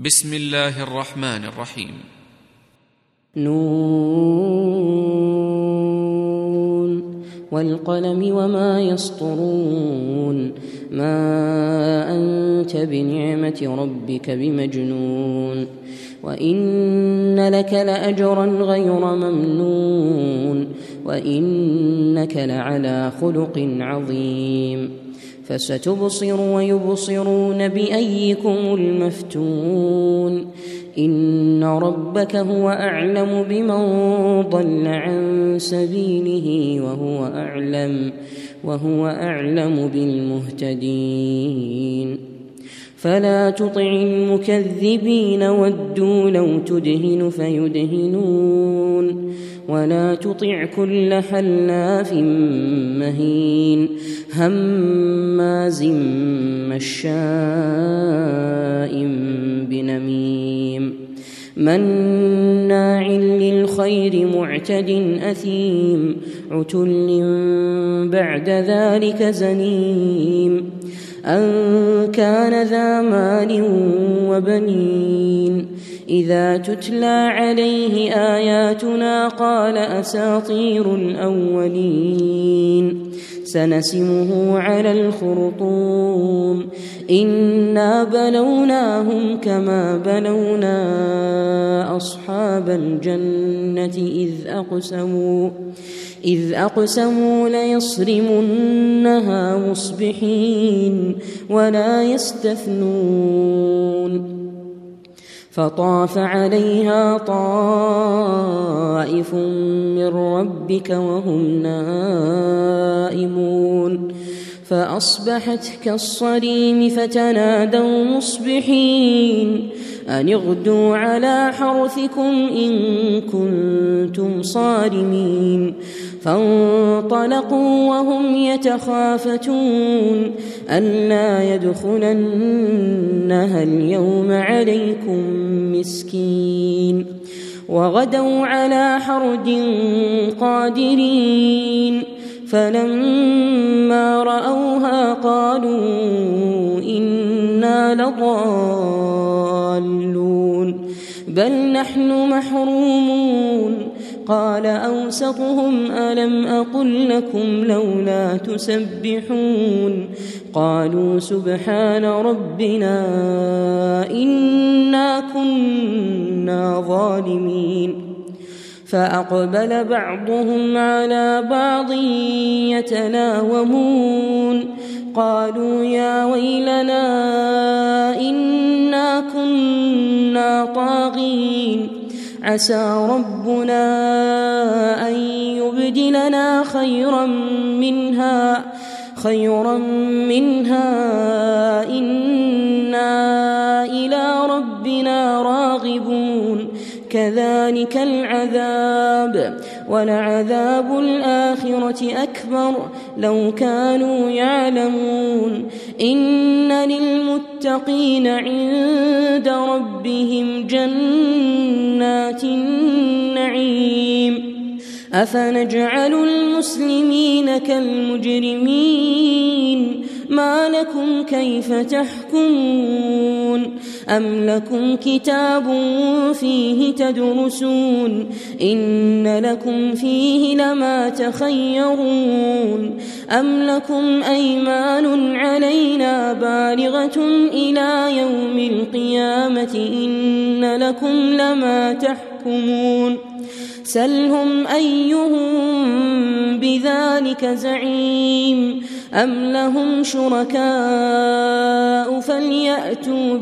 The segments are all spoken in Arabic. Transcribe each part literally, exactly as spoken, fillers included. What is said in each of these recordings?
بسم الله الرحمن الرحيم. نون والقلم وما يسطرون ما أنت بنعمة ربك بمجنون وإن لك لأجرا غير ممنون وإنك لعلى خلق عظيم فستبصر ويبصرون بأيكم المفتون إن ربك هو أعلم بمن ضل عن سبيله وهو أعلم وهو أعلم بالمهتدين فلا تطع المكذبين ودوا لو تدهن فيدهنون ولا تطع كل حلاف مهين هماز مشاء بنميم مناع للخير معتد أثيم عتل بعد ذلك زنيم أن كان ذا مال وبنين إذا تتلى عليه آياتنا قال أساطير الأولين سنسمه على الخرطوم إنا بلوناهم كما بلونا أصحاب الجنة إذ أقسموا إذ أقسموا ليصرمنها مصبحين ولا يستثنون فطاف عليها طائف من ربك وهم نائمون فأصبحت كالصريم فتنادوا مصبحين أن اغدوا على حرثكم إن كنتم صارمين فانطلقوا وهم يتخافتون ألا يدخلنها اليوم عليكم مسكين وغدوا على حرد قادرين فلما رأوها قالوا إنا لضالون بل نحن محرومون قال أوسطهم ألم أقل لكم لولا تسبحون قالوا سبحان ربنا إنا كنا ظالمين فأقبل بعضهم على بعض يتلاومون قالوا يا ويلنا إنا كنا طاغين عسى ربنا أن يبدلنا خيرا منها خيرا منها إنا إلى ربنا راغبون كذلك العذاب ولعذاب الآخرة أكبر لو كانوا يعلمون إن للمتقين عند ربهم جنات النعيم أفنجعل المسلمين كالمجرمين ما لكم كيف تحكمون أم لكم كتاب فيه تدرسون إن لكم فيه لما تخيرون أم لكم أيمان علينا بالغة إلى يوم القيامة إن لكم لما تحكمون سلهم أيهم بذلك زعيم أم لهم شركاء فليأتوا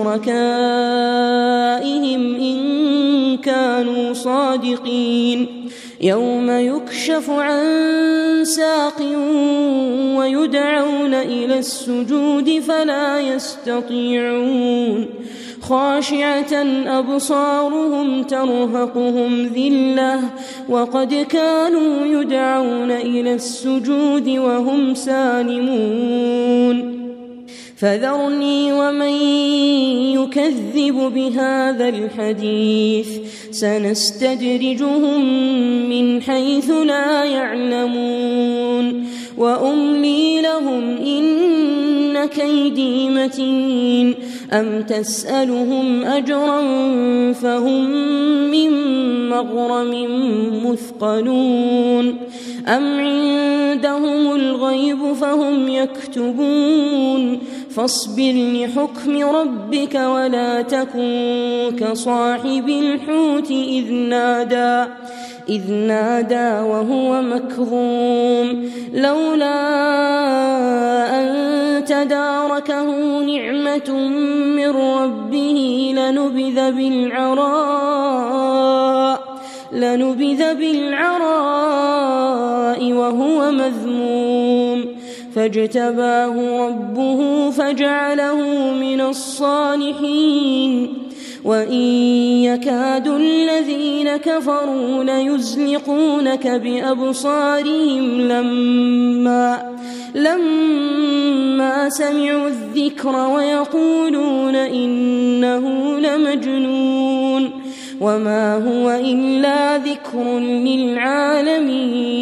بشركائهم إن كانوا صادقين يوم يكشف عن ساق ويدعون إلى السجود فلا يستطيعون خاشعة أبصارهم ترهقهم ذلة وقد كانوا يدعون إلى السجود وهم سالمون فذرني ومن يكذب بهذا الحديث سنستدرجهم من حيث لا يعلمون وأملي لهم إن كيدي متين أم تسألهم أجرا فهم من مغرم مثقلون أم عندهم الغيب فهم يكتبون فاصبر لحكم ربك ولا تكن كصاحب الحوت إذ نادى إذ نادى وهو مكظوم لولا أن تداركه نعمة من ربه لنبذ بالعراء لنبذ بالعراء وهو مذموم فاجتباه ربه فجعله من الصالحين وإن يكاد الذين كفروا ليزلقونك بأبصارهم لما لما سمعوا الذكر ويقولون إنه لمجنون وما هو إلا ذكر للعالمين